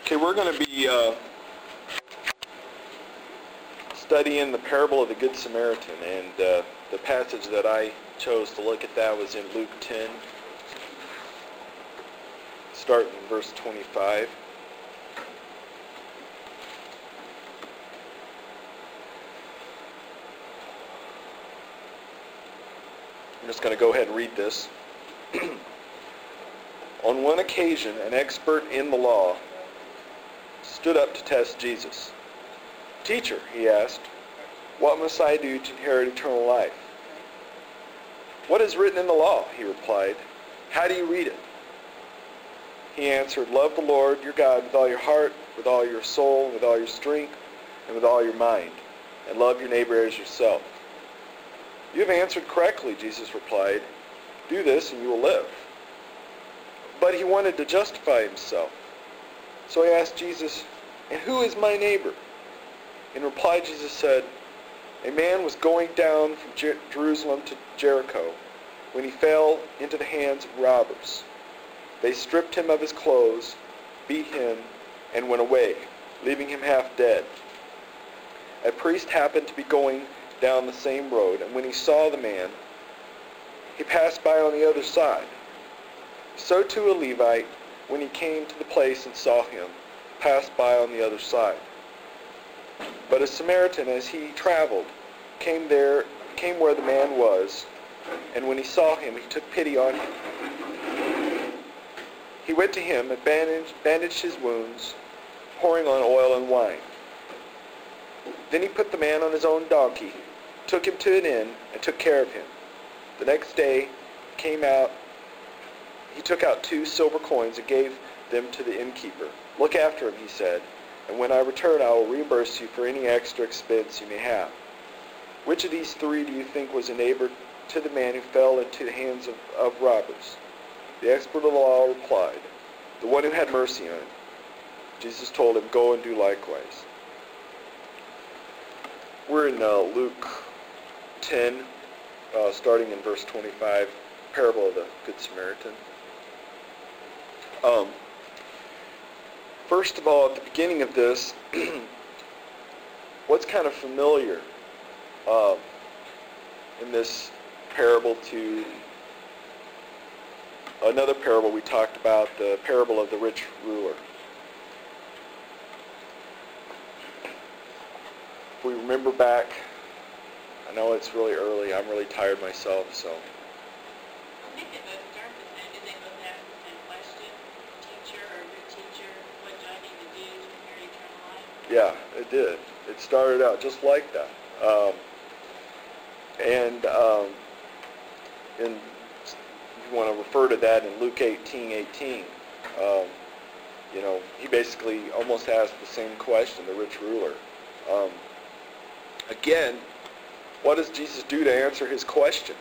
Okay, we're going to be studying the parable of the Good Samaritan, and the passage that I chose to look at that was in Luke 10, starting in verse 25. I'm just going to go ahead and read this. On one occasion, an expert in the law stood up to test Jesus. "Teacher," he asked, "what must I do to inherit eternal life?" "What is written in the law?" he replied. "How do you read it?" He answered, "Love the Lord your God with all your heart, with all your soul, with all your strength, and with all your mind, and love your neighbor as yourself." "You have answered correctly," Jesus replied. "Do this and you will live." But he wanted to justify himself. So he asked Jesus, "And who is my neighbor?" In reply, Jesus said, "A man was going down from Jerusalem to Jericho when he fell into the hands of robbers. They stripped him of his clothes, beat him, and went away, leaving him half dead. A priest happened to be going down the same road, and when he saw the man, he passed by on the other side. So too a Levite, when he came to the place and saw him, passed by on the other side. But a Samaritan, as he traveled, came where the man was, and when he saw him, he took pity on him. He went to him and bandaged his wounds, pouring on oil and wine. Then he put the man on his own donkey, took him to an inn, and took care of him. The next day he took out 2 silver coins and gave them to the innkeeper. "Look after him," he said, "and when I return I will reimburse you for any extra expense you may have." Which of these 3 do you think was a neighbor to the man who fell into the hands of robbers? The expert of the law replied, "The one who had mercy on him." Jesus told him, "Go and do likewise." We're in Luke 10, starting in verse 25, parable of the Good Samaritan. First of all, at the beginning of this, what's kind of familiar in this parable to another parable we talked about, the parable of the rich ruler? If we remember back, I know it's really early, I'm really tired myself, so. I think they both start the same. Did they both ask the same question? Teacher or good teacher, what do I need to do to inherit eternal life? Yeah, it did. It started out just like that. And if you want to refer to that in Luke 18:18, he basically almost asked the same question, the rich ruler. Again, what does Jesus do to answer his question?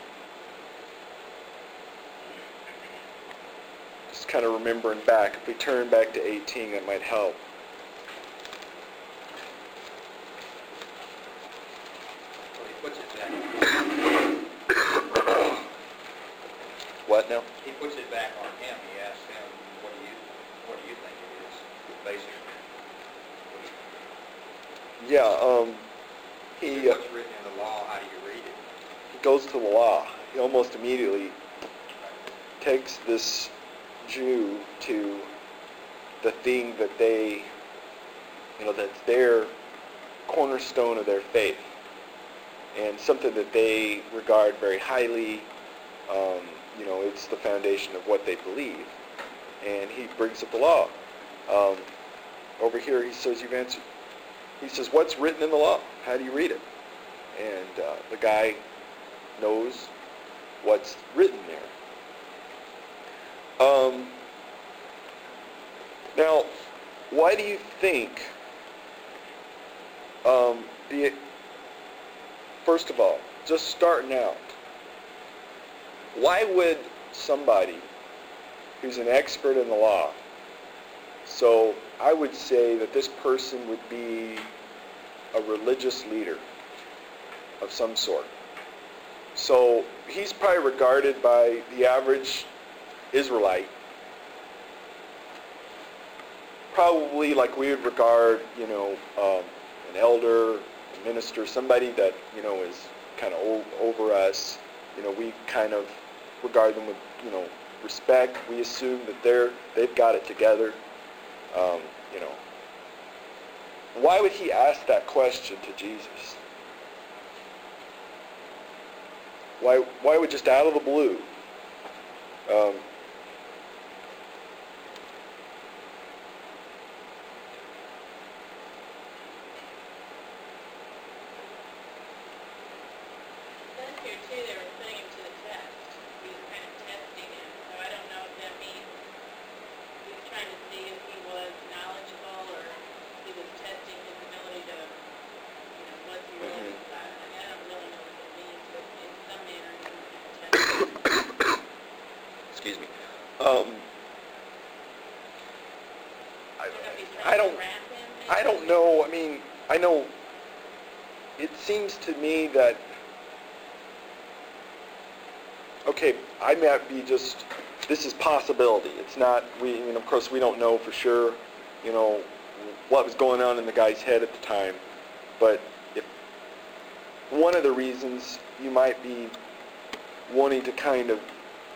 Just kind of remembering back. If we turn back to 18, that might help. Well, he puts it back. What now? He puts it back on him. He asks him, what do you think it is? Basically. Yeah, What's written in the law, how do you read it? he goes to the law. He almost immediately takes this Jew to the thing that they, that's their cornerstone of their faith, and something that they regard very highly. It's the foundation of what they believe, and he brings up the law. Over here, he says, "You've answered." He says, "What's written in the law? How do you read it?" And the guy knows what's written there. Now, why do you think, first of all, just starting out, why would somebody who's an expert in the law, so I would say that this person would be a religious leader of some sort. So he's probably regarded by the average Israelite probably like we would regard, an elder, a minister, somebody that, is kind of over us. We kind of regard them with, respect. We assume that they've got it together. Why would he ask that question to Jesus? Why would just out of the blue? Here too, they were putting him to the test. He was kind of testing him. So I don't know if that means he was trying to see if he was knowledgeable or he was testing his ability to, was he really, I don't really know what it means, but in some manner he was testing. Excuse me. I don't know. I mean, I know it seems to me that, okay, I might be just, this is possibility. It's not, of course we don't know for sure, what was going on in the guy's head at the time. But if one of the reasons you might be wanting to kind of,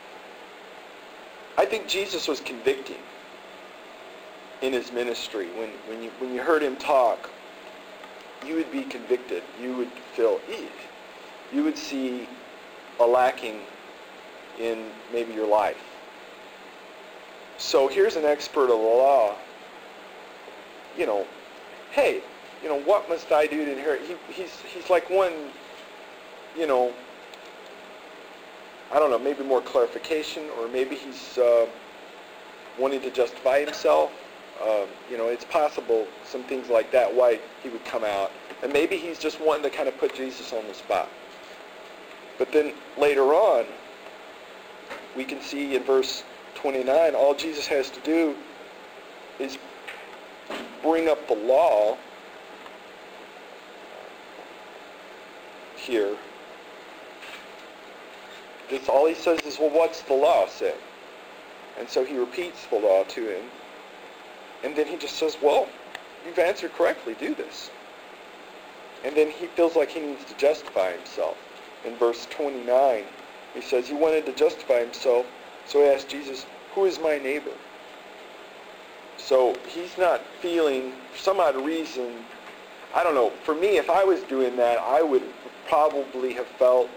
I think Jesus was convicting in his ministry. When you heard him talk, you would be convicted. You would feel, you would see a lacking in maybe your life. So here's an expert of the law. Hey, what must I do to inherit? He's like one, I don't know, maybe more clarification, or maybe he's wanting to justify himself. It's possible some things like that, why he would come out. And maybe he's just wanting to kind of put Jesus on the spot. But then later on, we can see in verse 29, all Jesus has to do is bring up the law here. That's all he says is, well, what's the law say? And so he repeats the law to him. And then he just says, well, you've answered correctly, do this. And then he feels like he needs to justify himself. In verse 29, he says he wanted to justify himself, so he asked Jesus, who is my neighbor? So he's not feeling, for some odd reason, I don't know, for me, if I was doing that, I would probably have felt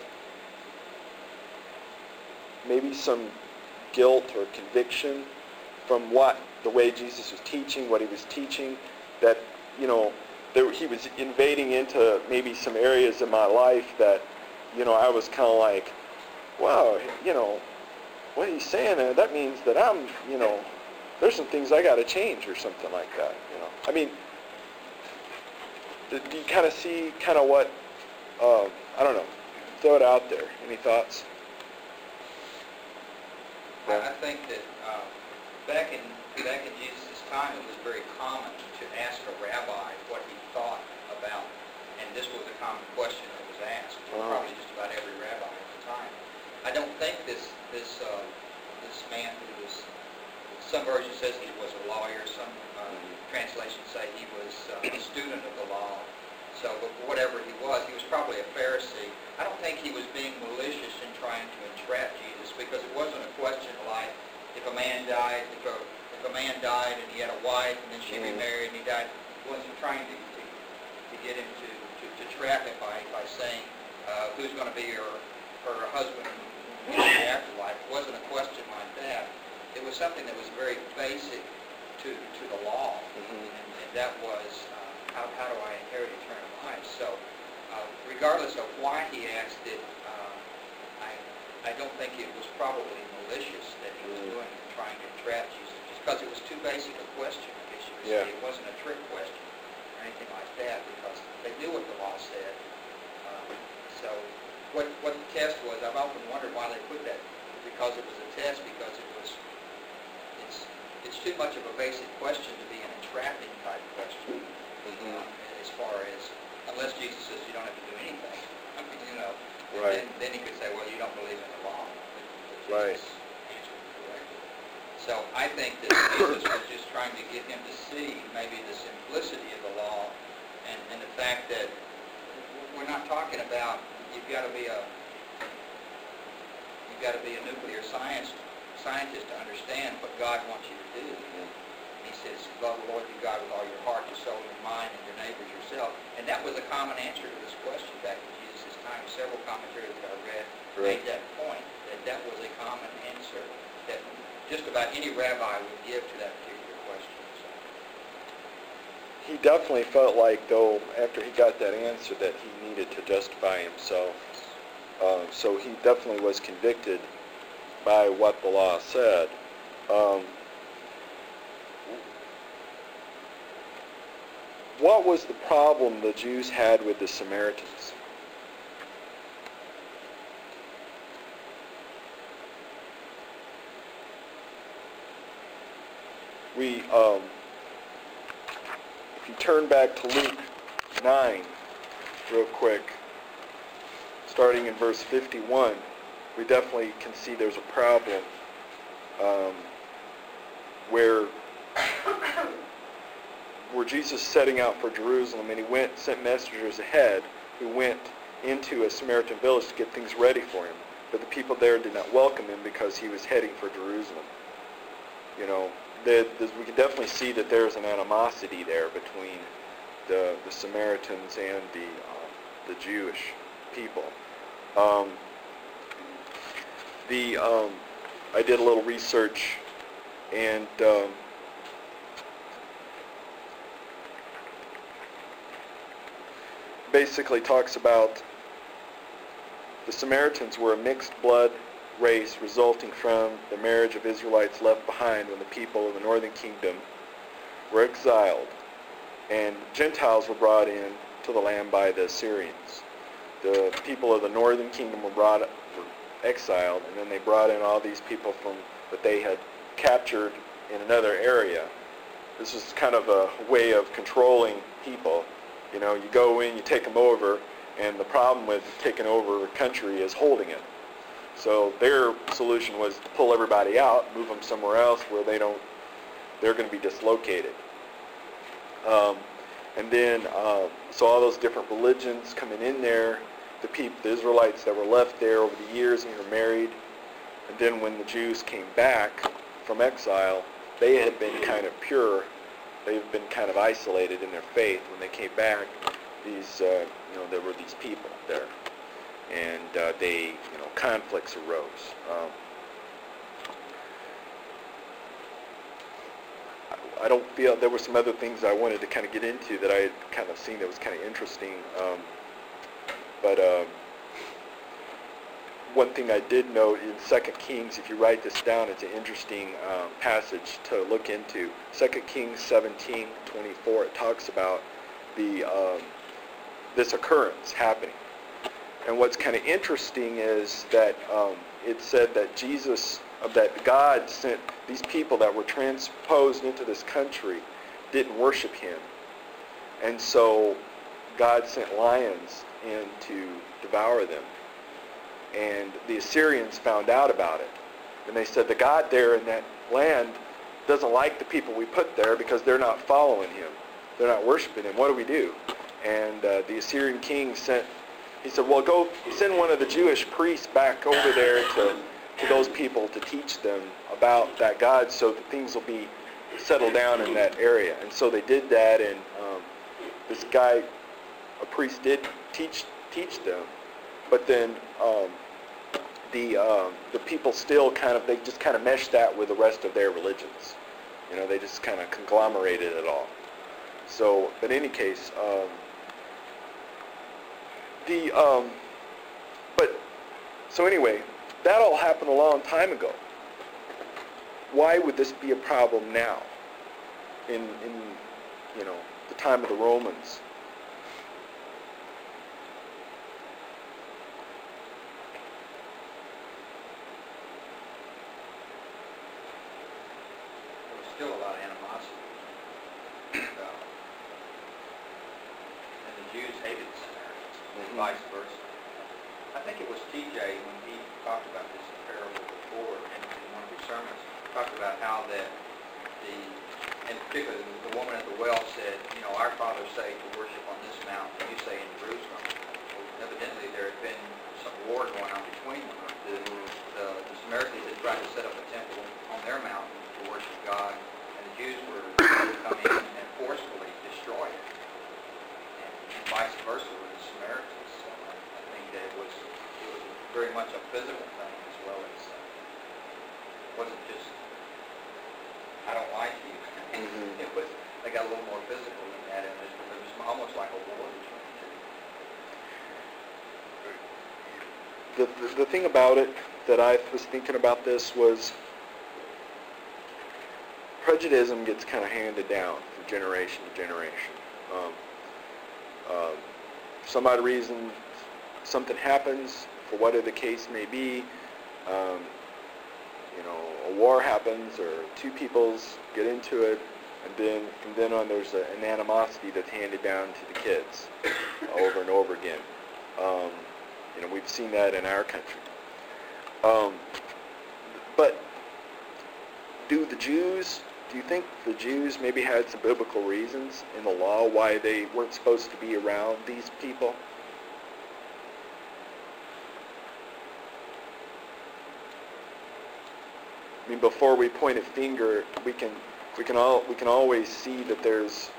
maybe some guilt or conviction from the way Jesus was teaching, what he was teaching, that, he was invading into maybe some areas in my life that, I was kind of like, wow, what he's saying, that means that I'm, there's some things I got to change or something like that, I mean, do you kind of see what, I don't know, throw it out there. Any thoughts? I think that back in Jesus' time, it was very common to ask a rabbi what he thought about, and this was a common question that was asked, probably just about every rabbi at the time. I don't think this man who was, some version says he was a lawyer, some translations say he was a student of the law. So whatever he was probably a Pharisee. I don't think he was being malicious in trying to entrap Jesus, because it wasn't a question like if a man died, if a man died and he had a wife and then she remarried and he died. He wasn't trying to get him to trap him by saying who's going to be her husband in the afterlife. It wasn't a question like that. It was something that was very basic to the law, and that was how do I inherit eternal life? So regardless of why he asked it, I don't think it was probably malicious that he was doing it, trying to entrap Jesus, just because it was too basic a question. I guess you could say it wasn't a trick question or anything like that, because they knew what the law said. So what the test was, I've often wondered why they put that, because it was a test, because it's too much of a basic question to be an entrapping type question. As far as, unless Jesus says you don't have to do anything, Right. Then he could say, well, you don't believe in the law. Right. Jesus answered correctly. So I think that Jesus was just trying trying to get him to see maybe the simplicity of the law and the fact that we're not talking about you've got to be a nuclear scientist to understand what God wants you to do. He says, love the Lord your God with all your heart, your soul, your mind, and your neighbors yourself. And that was a common answer to this question back in Jesus' time. Several commentaries that I read made that point, that was a common answer that just about any rabbi would give to that particular question. So. He definitely felt like, though, after he got that answer, that he needed to justify himself. So he definitely was convicted by what the law said. What was the problem the Jews had with the Samaritans? If you turn back to Luke 9 real quick, starting in verse 51, we definitely can see there's a problem where Jesus setting out for Jerusalem, and he sent messengers ahead who went into a Samaritan village to get things ready for him. But the people there did not welcome him because he was heading for Jerusalem. You know, we can definitely see that there's an animosity there between the Samaritans and the Jewish people. I did a little research, and basically talks about the Samaritans were a mixed blood race resulting from the marriage of Israelites left behind when the people of the northern kingdom were exiled, and Gentiles were brought in to the land by the Assyrians. The people of the northern kingdom were exiled, and then they brought in all these people that they had captured in another area. This was kind of a way of controlling people. You know, you go in, you take them over, and the problem with taking over a country is holding it. So their solution was to pull everybody out, move them somewhere else where they're going to be dislocated. And then, so all those different religions coming in there, the Israelites that were left there over the years and were married, and then when the Jews came back from exile, they had been kind of pure. They've been kind of isolated in their faith. When they came back, there were these people there, and conflicts arose. I don't feel there were some other things I wanted to kind of get into that I had kind of seen that was kind of interesting. But one thing I did note in 2 Kings, if you write this down, it's an interesting passage to look into. 2 Kings 17:24, it talks about this occurrence happening. And what's kind of interesting is that it said that that God sent these people that were transposed into this country didn't worship him. And so God sent lions in to devour them. And the Assyrians found out about it. And they said, the God there in that land doesn't like the people we put there because they're not following him. They're not worshiping him. What do we do? And the Assyrian king said, well, go send one of the Jewish priests back over there to those people to teach them about that God so that things will be settled down in that area. And so they did that, and this guy, a priest, did teach them. But then the people still they just kind of meshed that with the rest of their religions. You know, they just kind of conglomerated it all. So, but in any case, so anyway, that all happened a long time ago. Why would this be a problem now in the time of the Romans? Still a lot of animosity. And the Jews hated the Samaritans, and vice versa. I think it was TJ when he talked about this parable before in one of his sermons, talked about how that the in particular, the woman at the well said, our fathers say to worship on this mountain, and you say in Jerusalem. Well, evidently, there had been some war going on between them. The Samaritans had tried to set up a temple on their mountain to worship God, and the Jews were to come in and forcefully destroy it. And vice versa with the Samaritans. So I think that it was very much a physical thing as well as it wasn't just, I don't like you. Mm-hmm. They got a little more physical than that, and it was almost like a war between the two. The thing about it that I was thinking about this was prejudice gets kind of handed down from generation to generation. For some odd reason, something happens, for whatever the case may be, a war happens, or two peoples get into it, and then from then on there's an animosity that's handed down to the kids over and over again. We've seen that in our country. But do you think the Jews maybe had some biblical reasons in the law why they weren't supposed to be around these people? I mean, before we point a finger, we can always see that there's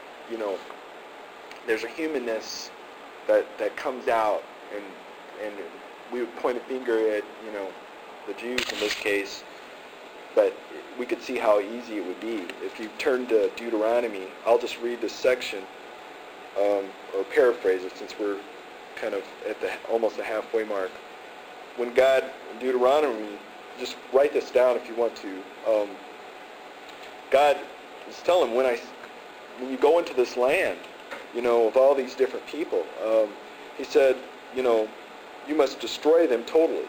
a humanness that comes out, and we would point a finger at the Jews in this case, but we could see how easy it would be if you turn to Deuteronomy. I'll just read this section or paraphrase it, since we're kind of at almost the halfway mark. When God in Deuteronomy, just write this down if you want to. God is telling when you go into this land, of all these different people, He said, you must destroy them totally.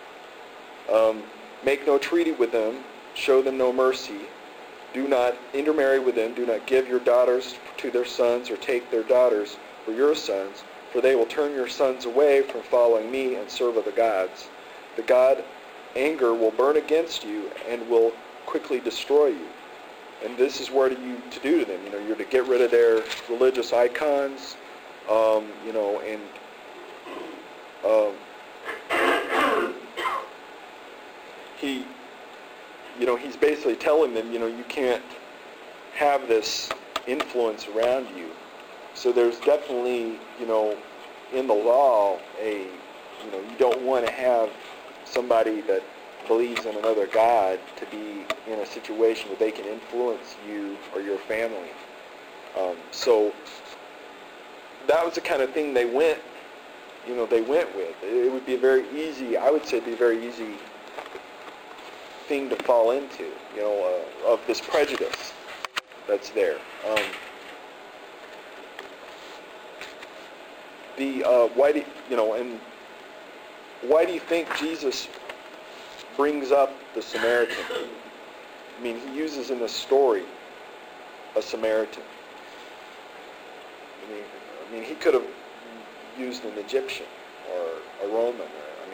Make no treaty with them. Show them no mercy. Do not intermarry with them. Do not give your daughters to their sons, or take their daughters for your sons, for they will turn your sons away from following me and serve other gods. The God anger will burn against you and will quickly destroy you. And this is what you to do to them. You're to get rid of their religious icons, he's basically telling them, you can't have this influence around you. So there's definitely, in the law, you don't want to have somebody that believes in another God to be in a situation where they can influence you or your family. So that was the kind of thing they went with. It would be I would say it'd be a very easy thing to fall into, of this prejudice that's there. Why do you think Jesus brings up the Samaritan? I mean, he uses in the story a Samaritan. I mean, he could have used an Egyptian or a Roman.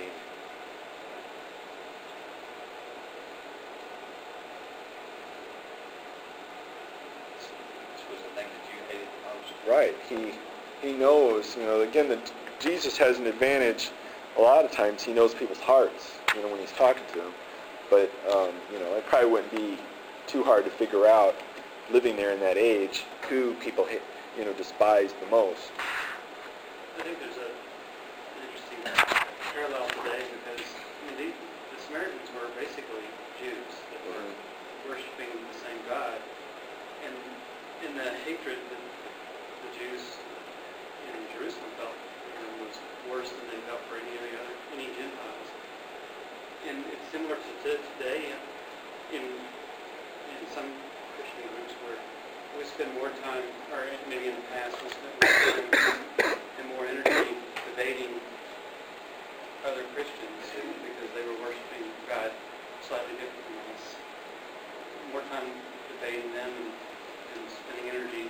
This was the thing that you hated the most. Right. He knows, again, that Jesus has an advantage. A lot of times he knows people's hearts, when he's talking to them. But, it probably wouldn't be too hard to figure out, living there in that age, who people despise the most. I think there's an interesting parallel today, because the Samaritans were basically Jews that were worshiping the same God. And in the hatred that the Jews in Jerusalem felt was worse than they felt for any Gentiles. And it's similar to today in some Christian groups where we spend more time, or maybe in the past, we spent more time and more energy debating other Christians because they were worshiping God slightly different from us. More time debating them and spending energy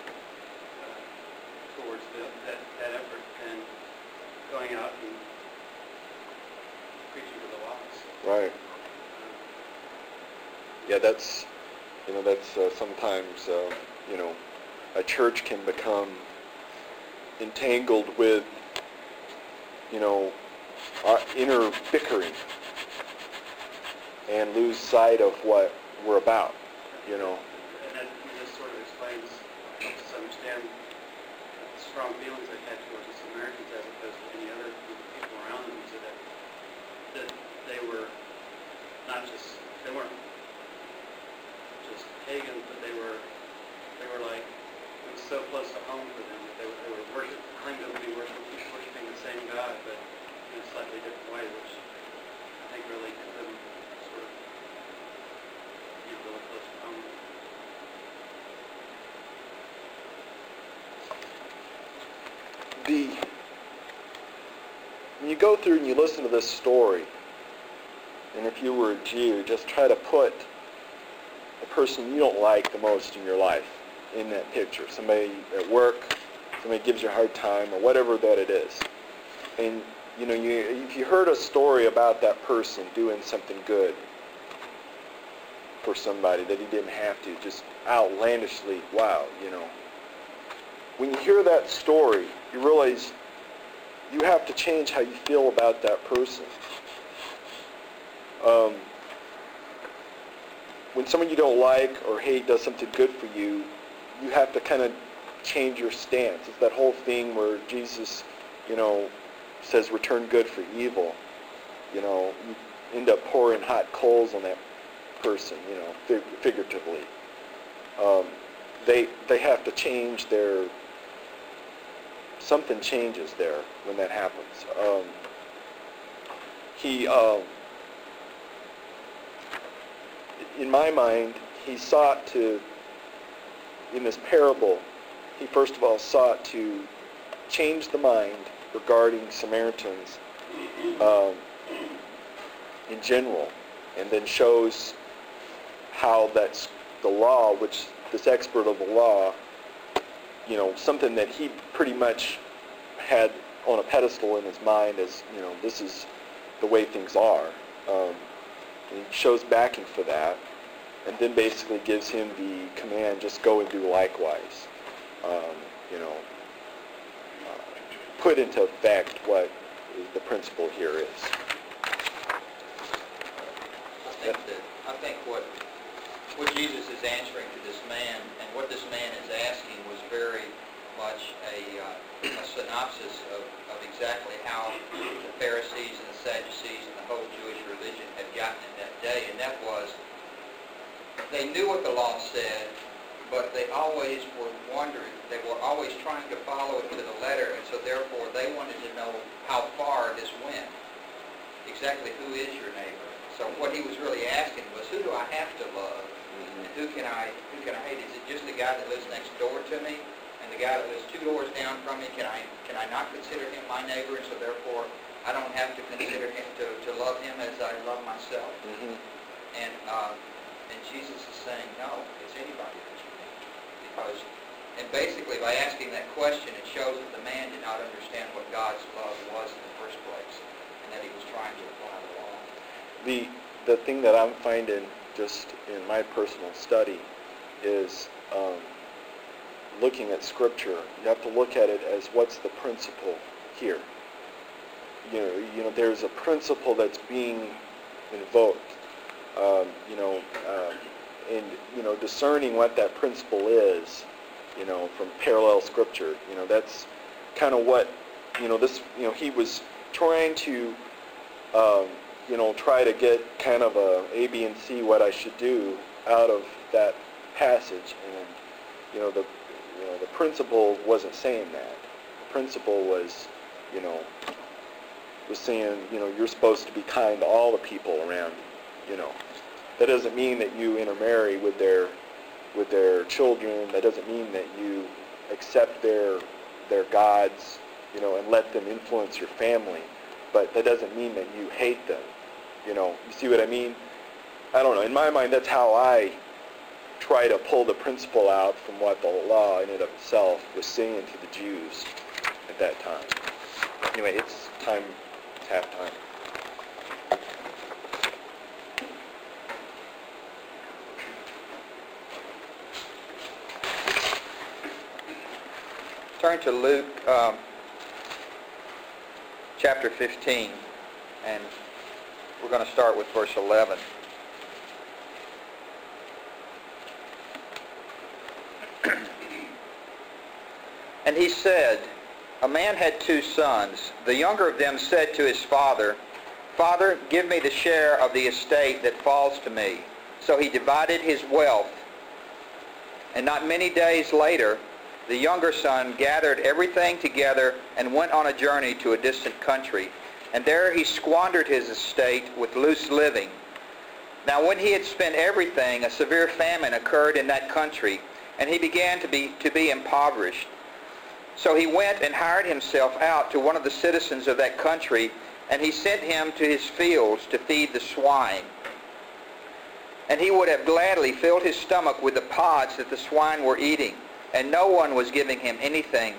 towards that effort than going out and preaching to the lost. Right. Yeah, that's That's sometimes, a church can become entangled with, our inner bickering and lose sight of what we're about, And that just sort of explains, helps us understand the strong feelings they had towards the Samaritans as opposed to any other group of people around them, so that they were they weren't just pagans, but they were like, it was so close to home for them that they were claimed to be worshiping the same God, but in a slightly different way, which I think really did them sort of get really close to home. When you go through and you listen to this story, and if you were a Jew, just try to put the person you don't like the most in your life in that picture. Somebody at work, somebody gives you a hard time, or whatever that it is. And, if you heard a story about that person doing something good for somebody that he didn't have to, just outlandishly, wow, When you hear that story, you realize you have to change how you feel about that person. When someone you don't like or hate does something good for you, you have to kind of change your stance. It's that whole thing where Jesus, says return good for evil. You end up pouring hot coals on that person, figuratively. They have to change something changes there when that happens. In my mind, he sought to, in this parable, he first of all sought to change the mind regarding Samaritans in general, and then shows how that's the law, which this expert of the law, something that he pretty much had on a pedestal in his mind as, this is the way things are. And he shows backing for that, and then basically gives him the command, just go and do likewise. Put into effect what the principle here is. I think what Jesus is answering to this man, and what this man is asking, was very much a synopsis of exactly how the Pharisees and the Sadducees and the whole Jewish religion had gotten in that day, and that was, they knew what the law said, but they always were wondering, they were always trying to follow it to the letter, and so therefore they wanted to know how far this went. Exactly who is your neighbor? So what he was really asking was, who do I have to love? And who can I hate? Is it just the guy that lives next door to me? And the guy that lives 2 doors down from me, can I not consider him my neighbor, and so therefore I don't have to consider him to love him as I love myself? Mm-hmm. And Jesus is saying, no, it's anybody that you need. Because, and basically by asking that question, it shows that the man did not understand what God's love was in the first place, and that he was trying to apply the law. The thing that I'm finding just in my personal study is looking at Scripture. You have to look at it as what's the principle here. There's a principle that's being invoked. And discerning what that principle is, from parallel Scripture. That's kind of what this. He was trying to. Try to get kind of a B and C what I should do out of that passage, and the principle wasn't saying that. The principle was, was saying, you're supposed to be kind to all the people around you. That doesn't mean that you intermarry with their children. That doesn't mean that you accept their gods, and let them influence your family. But that doesn't mean that you hate them. You see what I mean? I don't know. In my mind, that's how I try to pull the principle out from what the law in and of itself was saying to the Jews at that time. Anyway, it's time. It's half time. turn to Luke chapter 15, and we're going to start with verse 11. And he said, a man had 2 sons. The younger of them said to his father, Father, give me the share of the estate that falls to me. So he divided his wealth. And not many days later, the younger son gathered everything together and went on a journey to a distant country. And there he squandered his estate with loose living. Now when he had spent everything, a severe famine occurred in that country, and he began to be impoverished. So he went and hired himself out to one of the citizens of that country, and he sent him to his fields to feed the swine. And he would have gladly filled his stomach with the pods that the swine were eating, and no one was giving anything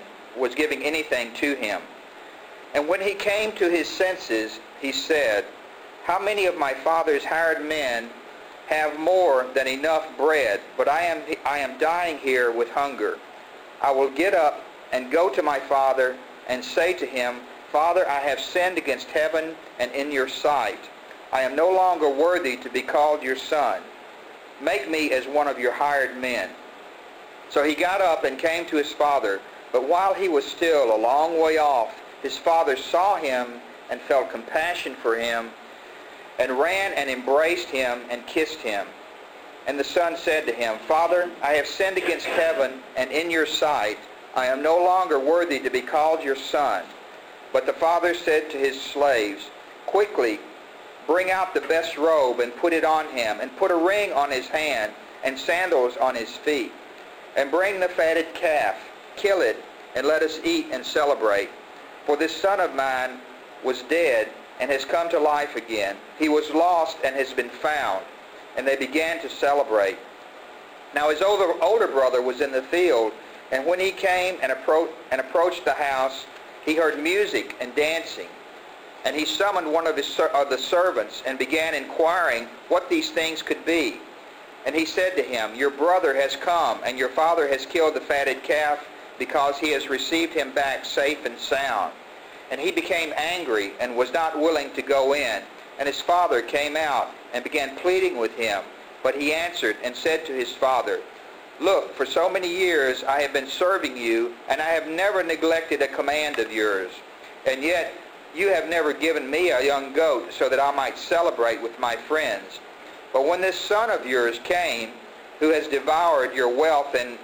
to him. And when he came to his senses, he said, How many of my father's hired men have more than enough bread, but I am dying here with hunger. I will get up and go to my father and say to him, Father, I have sinned against heaven and in your sight. I am no longer worthy to be called your son. Make me as one of your hired men. So he got up and came to his father, but while he was still a long way off, his father saw him and felt compassion for him, and ran and embraced him and kissed him. And the son said to him, Father, I have sinned against heaven and in your sight. I am no longer worthy to be called your son. But the father said to his slaves, Quickly, bring out the best robe and put it on him, and put a ring on his hand and sandals on his feet. And bring the fatted calf, kill it, and let us eat and celebrate. For this son of mine was dead and has come to life again. He was lost and has been found. And they began to celebrate. Now his older brother was in the field, and when he came and approached the house, he heard music and dancing. And he summoned one of the servants and began inquiring what these things could be. And he said to him, Your brother has come, and your father has killed the fatted calf, because he has received him back safe and sound. And he became angry and was not willing to go in. And his father came out and began pleading with him. But he answered and said to his father, Look, for so many years I have been serving you, and I have never neglected a command of yours. And yet you have never given me a young goat so that I might celebrate with my friends. But when this son of yours came, who has devoured your wealth and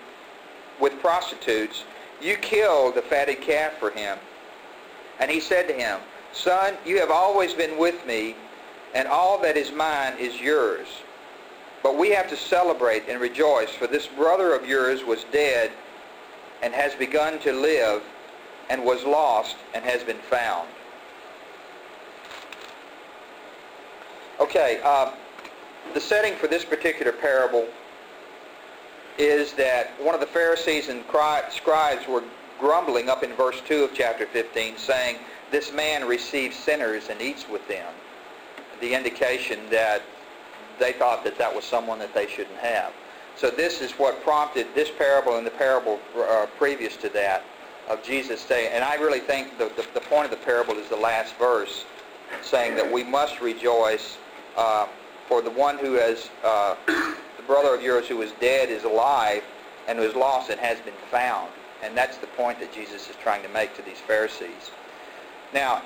with prostitutes, you killed the fatted calf for him. And he said to him, Son, you have always been with me, and all that is mine is yours. But we have to celebrate and rejoice, for this brother of yours was dead and has begun to live, and was lost and has been found. Okay, the setting for this particular parable is that one of the Pharisees and scribes were grumbling up in verse 2 of chapter 15, saying, This man receives sinners and eats with them. The indication that they thought that that was someone that they shouldn't have. So this is what prompted this parable and the parable previous to that of Jesus saying, and I really think the point of the parable is the last verse, saying that we must rejoice for the one who has, the brother of yours who was dead is alive, and who is lost and has been found. And that's the point that Jesus is trying to make to these Pharisees. Now,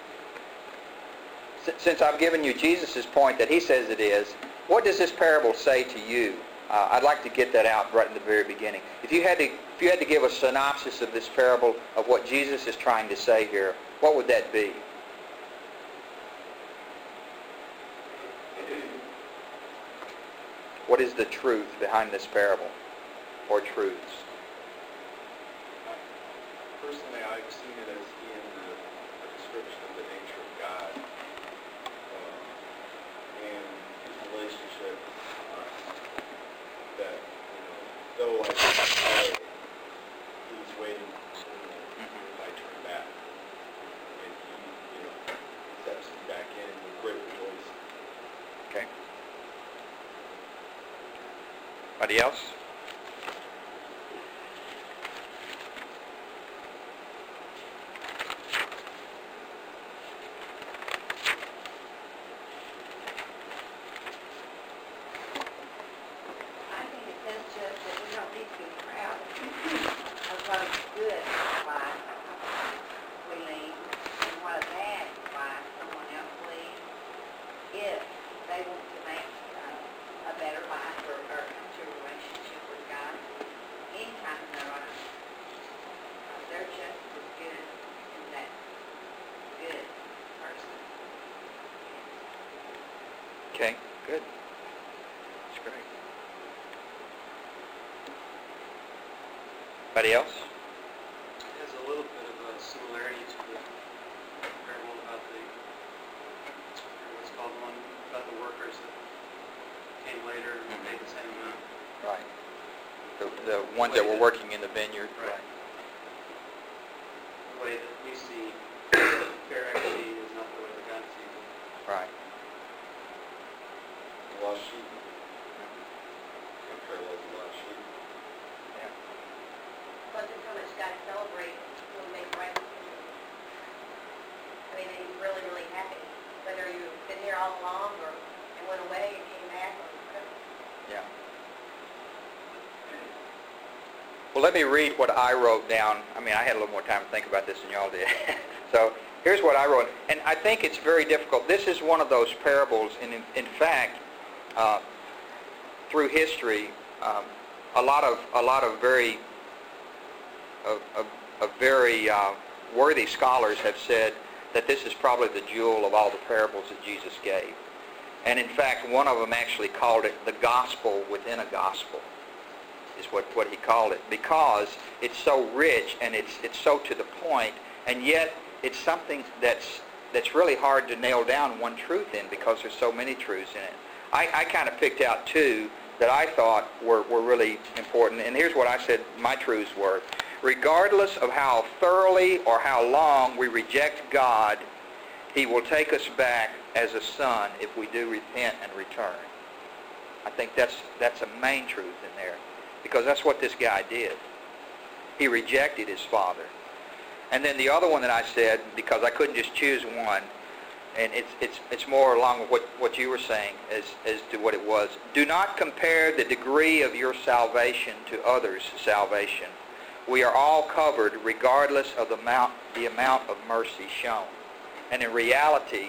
since I've given you Jesus' point that he says it is, what does this parable say to you? I'd like to get that out right in the very beginning. If you had to give a synopsis of this parable of what Jesus is trying to say here, what would that be? What is the truth behind this parable, or truths? Personally, I've seen it as being a description of the nature of God and his relationship that, though I turn away, he's waiting for me if I turn back. And he, accepts me back in with great rejoicing. Okay. Anybody else? Okay, good. That's great. Anybody else? It has a little bit of a similarity to the parable about what's called one about the workers that came later and paid the same amount. Right. The ones that were working in the vineyard. Right. The way that we see fair equity is not the way that God sees it. Right. The lost sheep. Parallel to the lost sheep. Yeah. Wasn't how much God celebrates will make right with him. I mean, he's really, really happy. Whether you've been here all along or and went away and came back or whatever. Yeah. Well, let me read what I wrote down. I mean, I had a little more time to think about this than y'all did. So here's what I wrote. And I think it's very difficult. This is one of those parables, and in fact, through history, a lot of very worthy scholars have said that this is probably the jewel of all the parables that Jesus gave. And in fact, one of them actually called it the gospel within a gospel, is what he called it, because it's so rich and it's so to the point, and yet it's something that's really hard to nail down one truth in, because there's so many truths in it. I kind of picked out two that I thought were really important, and here's what I said my truths were. Regardless of how thoroughly or how long we reject God, he will take us back as a son if we do repent and return. I think that's a main truth in there, because that's what this guy did. He rejected his father. And then the other one that I said, because I couldn't just choose one, and it's more along with what you were saying as to what it was. Do not compare the degree of your salvation to others' salvation. We are all covered regardless of the amount of mercy shown. And in reality,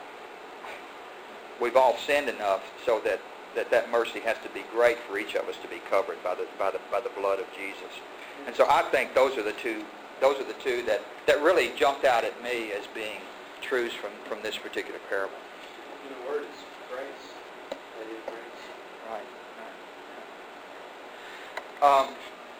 we've all sinned enough so that mercy has to be great for each of us to be covered by the blood of Jesus. And so I think those are the two that really jumped out at me as being truths from this particular parable. And the word is grace. That is grace. Right.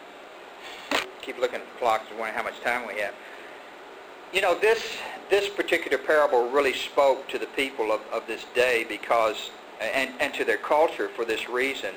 Keep looking at the clock, wondering how much time we have. You know, this particular parable really spoke to the people of this day because, and to their culture for this reason.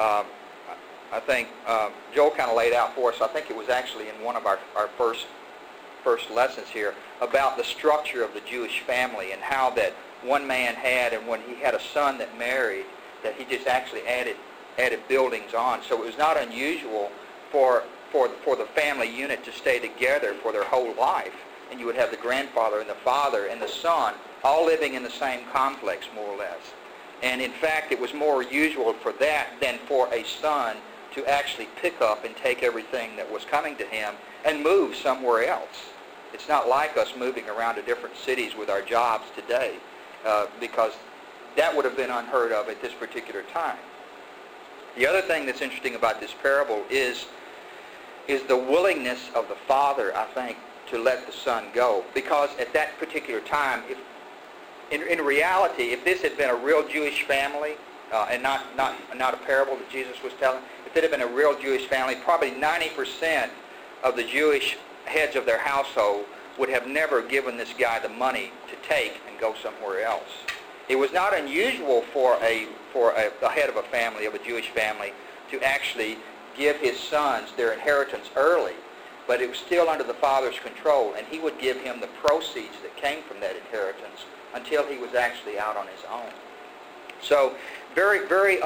I think Joel kind of laid out for us, I think it was actually in one of our first lessons here, about the structure of the Jewish family and how that one man had, and when he had a son that married, that he just actually added buildings on. So it was not unusual for the family unit to stay together for their whole life. And you would have the grandfather and the father and the son all living in the same complex, more or less. And in fact, it was more usual for that than for a son to actually pick up and take everything that was coming to him and move somewhere else. It's not like us moving around to different cities with our jobs today, because that would have been unheard of at this particular time. The other thing that's interesting about this parable is the willingness of the father, I think, to let the son go. Because at that particular time, in reality, if this had been a real Jewish family, and not a parable that Jesus was telling, if it had been a real Jewish family, probably 90% of the Jewish heads of their household would have never given this guy the money to take and go somewhere else. It was not unusual for a head of a family, of a Jewish family, to actually give his sons their inheritance early, but it was still under the father's control, and he would give him the proceeds that came from that inheritance until he was actually out on his own. So very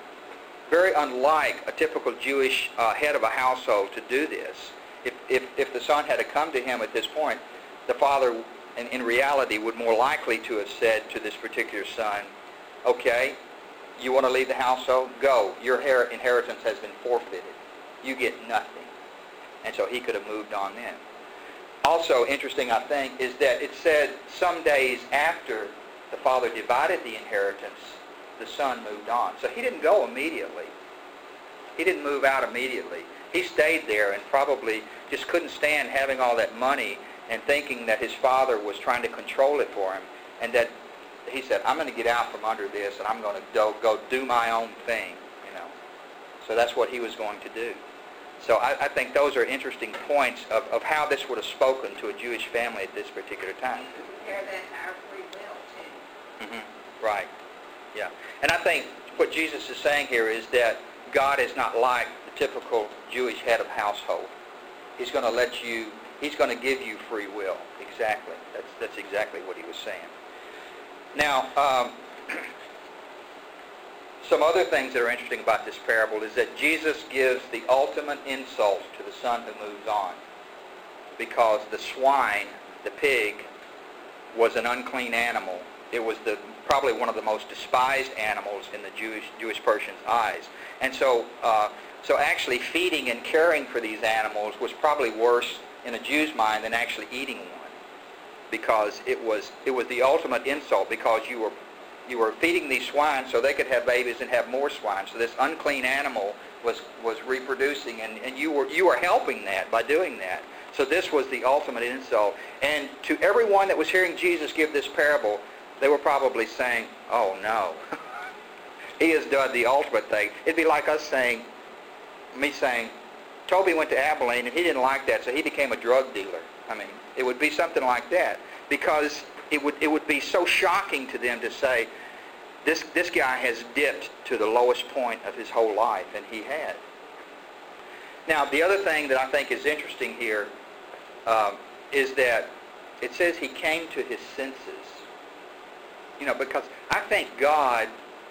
unlike a typical Jewish head of a household to do this. If the son had to come to him at this point, the father, in reality, would more likely to have said to this particular son, okay, you want to leave the household? Go. Your inheritance has been forfeited. You get nothing. And so he could have moved on then. Also interesting, I think, is that it said some days after the father divided the inheritance, the son moved on. So he didn't go immediately. He didn't move out immediately. He stayed there and probably just couldn't stand having all that money and thinking that his father was trying to control it for him, and that he said, I'm going to get out from under this, and I'm going to go do my own thing, you know. So that's what he was going to do. So I think those are interesting points of how this would have spoken to a Jewish family at this particular time. Compare that to our free will, too. Mm-hmm. Right. Yeah. And I think what Jesus is saying here is that God is not like the typical Jewish head of household. He's going to give you free will. Exactly. That's exactly what he was saying. Now, some other things that are interesting about this parable is that Jesus gives the ultimate insult to the son who moves on, because the swine, the pig, was an unclean animal. It was probably one of the most despised animals in the Jewish person's eyes. And so actually feeding and caring for these animals was probably worse in a Jew's mind than actually eating one, because it was the ultimate insult, because you were feeding these swine so they could have babies and have more swine. So this unclean animal was reproducing, and you were helping that by doing that. So this was the ultimate insult. And to everyone that was hearing Jesus give this parable, they were probably saying, oh no, he has done the ultimate thing. It'd be like me saying, Toby went to Abilene and he didn't like that, so he became a drug dealer. I mean, it would be something like that, because it would be so shocking to them to say, this guy has dipped to the lowest point of his whole life, and he had. Now, the other thing that I think is interesting here is that it says he came to his senses. You know, because I think God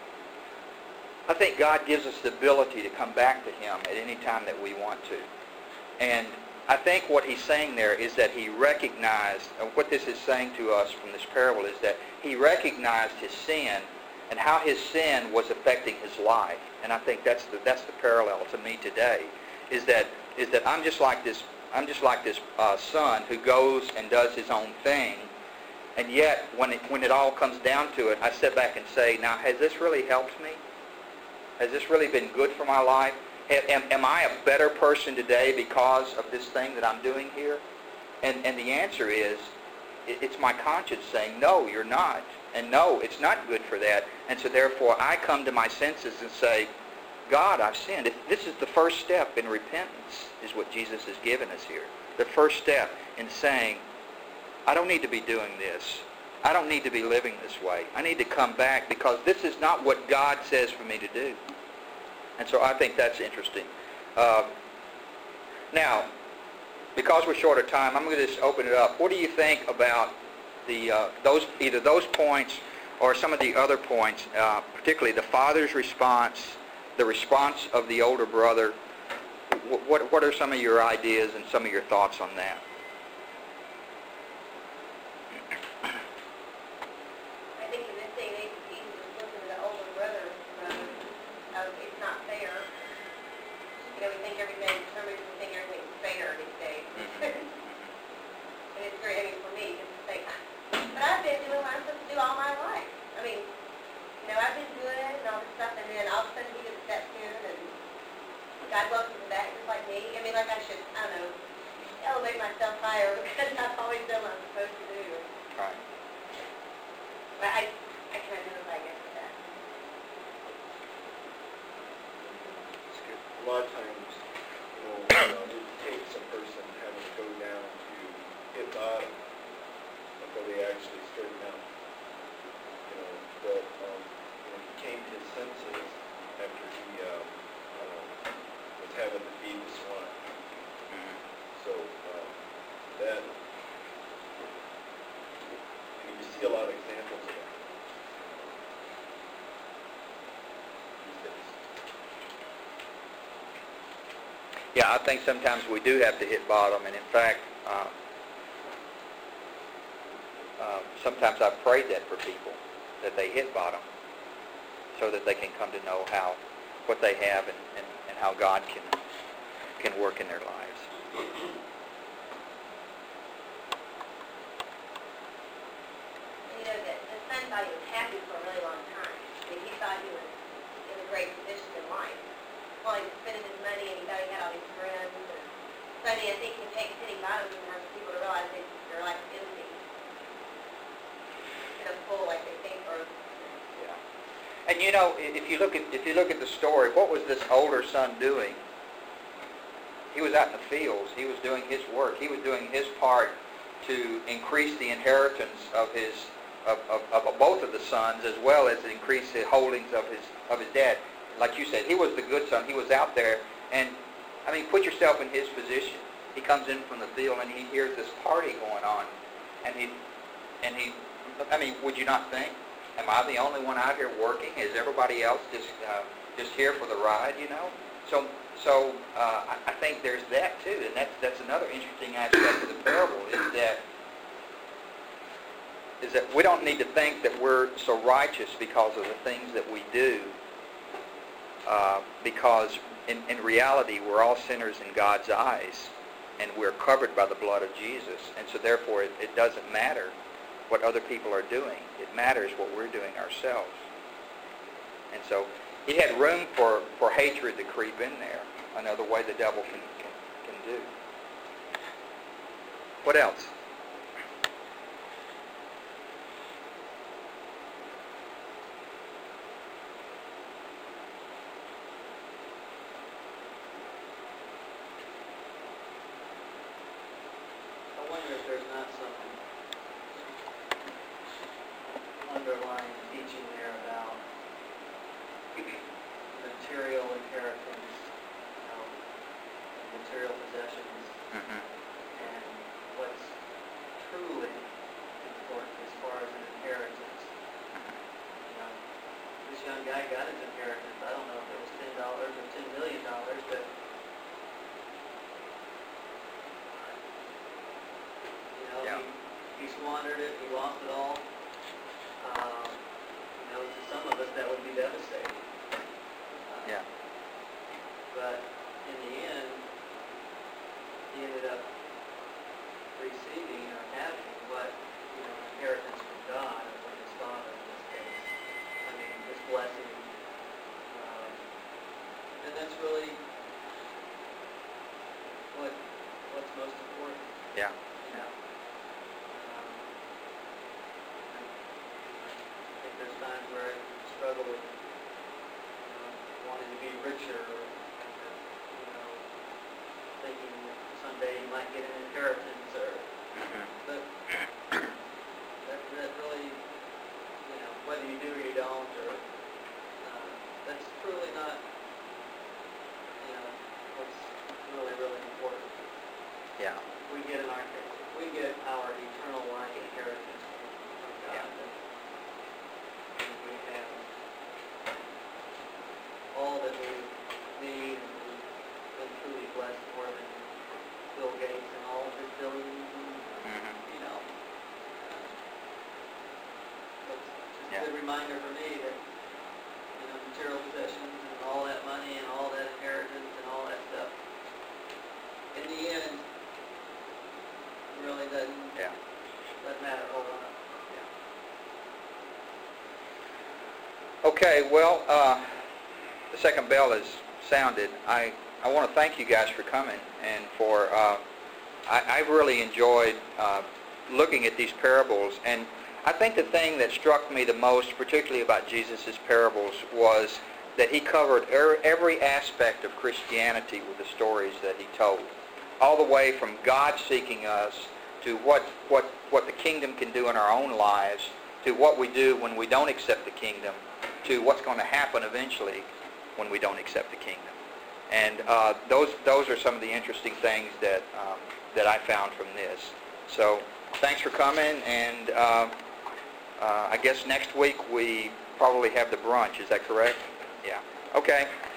gives us the ability to come back to him at any time that we want to. And I think what he's saying there is that he recognized, and what this is saying to us from this parable is that he recognized his sin and how his sin was affecting his life. And I think that's the parallel to me today, is that I'm just like this son who goes and does his own thing, and yet when it all comes down to it, I sit back and say, now, has this really helped me? Has this really been good for my life? Am I a better person today because of this thing that I'm doing here? And the answer is, it's my conscience saying, no, you're not. And no, it's not good for that. And so therefore, I come to my senses and say, God, I've sinned. This is the first step in repentance, is what Jesus has given us here. The first step in saying, I don't need to be doing this. I don't need to be living this way. I need to come back, because this is not what God says for me to do. And so I think that's interesting. Now, because we're short of time, I'm going to just open it up. What do you think about either those points or some of the other points, particularly the father's response, the response of the older brother? What are some of your ideas and some of your thoughts on that? I think in this day and age, Jesus is looking at the older brother of it's not fair. You know, we think everything, for some reason we think everything's fair these days. And it's very, I mean, for me, just to say, but I've been doing what I'm supposed to do all my life. I mean, you know, I've been good and all this stuff, and then all of a sudden he just steps in, and God welcomes him back just like me. I mean, like I should, I don't know, elevate myself higher because I've always done what I'm supposed to do. Right. But I can identify, I guess, with that. A lot of times, it takes a person having to go down to hit bottom before they actually straighten out. But he came to his senses after he was having to feed the swine. So that, and you see a lot of examples of that. Yeah, I think sometimes we do have to hit bottom, and in fact, sometimes I've prayed that for people, that they hit bottom, so that they can come to know what they have and how God can work in their lives. You know, the son thought he was happy for a really long time. I mean, he thought he was in a great position in life. While he was spending his money and he thought he had all these friends. So, I mean, I think it takes hitting bottom for people to realize their life is empty. And in a pool, like they think, or Yeah. And you know, if you look at the story, what was this older son doing? He was out in the fields. He was doing his work. He was doing his part to increase the inheritance of both of the sons, as well as increase the holdings of his dad. Like you said, he was the good son. He was out there, and I mean, put yourself in his position. He comes in from the field and he hears this party going on, and he. I mean, would you not think, am I the only one out here working? Is everybody else just here for the ride? You know, so I think there's that too, and that's another interesting aspect of the parable is that we don't need to think that we're so righteous because of the things that we do, because in reality we're all sinners in God's eyes, and we're covered by the blood of Jesus, and so therefore it doesn't matter what other people are doing. It matters what we're doing ourselves. And so he had room for hatred to creep in there, another way the devil can do. What else? I wonder if there's not some underlying teaching there about material inheritance, material possessions, Mm-hmm. and what's truly important as far as an inheritance. This young guy got his inheritance. I don't know if it was $10 or $10 million, but Yeah. he squandered it. He lost it all. To some of us that would be devastating. Yeah. But in the end, he ended up receiving or having inheritance from God, or from his father in this case. I mean, his blessing. And that's really what's most important. Yeah. I think there's times where I struggle with wanting to be richer, or thinking that someday you might get an inheritance, or but that really, whether you do or you don't, or that's truly not what's really important. Yeah. We get our eternal life inheritance from God. Yeah. And we have all that we need, and we've been truly blessed more than Bill Gates and all of his billions, and it's just a good reminder for me that material possessions and all that money and all that inheritance and all that stuff, in the end, really doesn't matter a whole lot. Okay, well, the second bell is sounded. I want to thank you guys for coming, and for I've really enjoyed looking at these parables, and I think the thing that struck me the most, particularly about Jesus' parables, was that he covered every aspect of Christianity with the stories that he told, all the way from God seeking us to what the kingdom can do in our own lives, to what we do when we don't accept the kingdom, to what's going to happen eventually when we don't accept the kingdom. And those are some of the interesting things that I found from this. So thanks for coming, and I guess next week we probably have the brunch. Is that correct? Yeah. Okay.